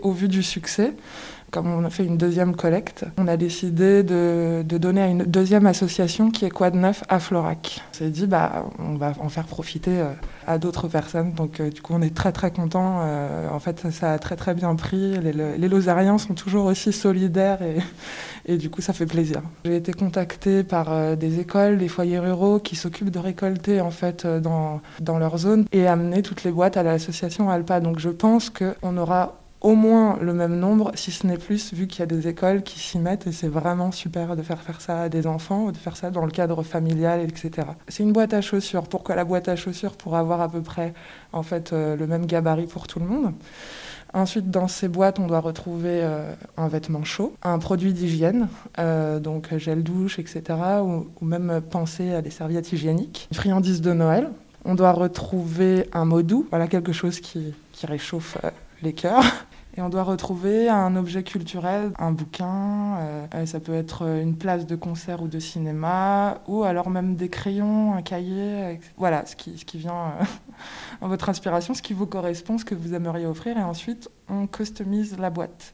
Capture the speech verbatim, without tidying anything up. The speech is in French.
Au vu du succès, comme on a fait une deuxième collecte, on a décidé de, de donner à une deuxième association qui est Quoi de neuf à Florac. On s'est dit, bah, on va en faire profiter euh, à d'autres personnes. Donc, euh, du coup, on est très, très contents. Euh, en fait, ça a très, très bien pris. Les, les Lozériens sont toujours aussi solidaires et, et du coup, ça fait plaisir. J'ai été contactée par euh, des écoles, des foyers ruraux qui s'occupent de récolter, en fait, euh, dans, dans leur zone et amener toutes les boîtes à l'association Alpa. Donc, je pense qu'on aura au moins le même nombre, si ce n'est plus, vu qu'il y a des écoles qui s'y mettent et c'est vraiment super de faire faire ça à des enfants, de faire ça dans le cadre familial, et cetera. C'est une boîte à chaussures. Pourquoi la boîte à chaussures? Pour avoir à peu près en fait, euh, le même gabarit pour tout le monde. Ensuite, dans ces boîtes, on doit retrouver euh, un vêtement chaud, un produit d'hygiène, euh, donc gel douche, et cetera, ou, ou même penser à des serviettes hygiéniques. Une friandise de Noël. On doit retrouver un mot doux, voilà quelque chose qui, qui réchauffe euh, les cœurs. Et on doit retrouver un objet culturel, un bouquin, euh, ça peut être une place de concert ou de cinéma, ou alors même des crayons, un cahier, voilà, ce qui, ce qui vient euh, en votre inspiration, ce qui vous correspond, ce que vous aimeriez offrir, et ensuite on customise la boîte.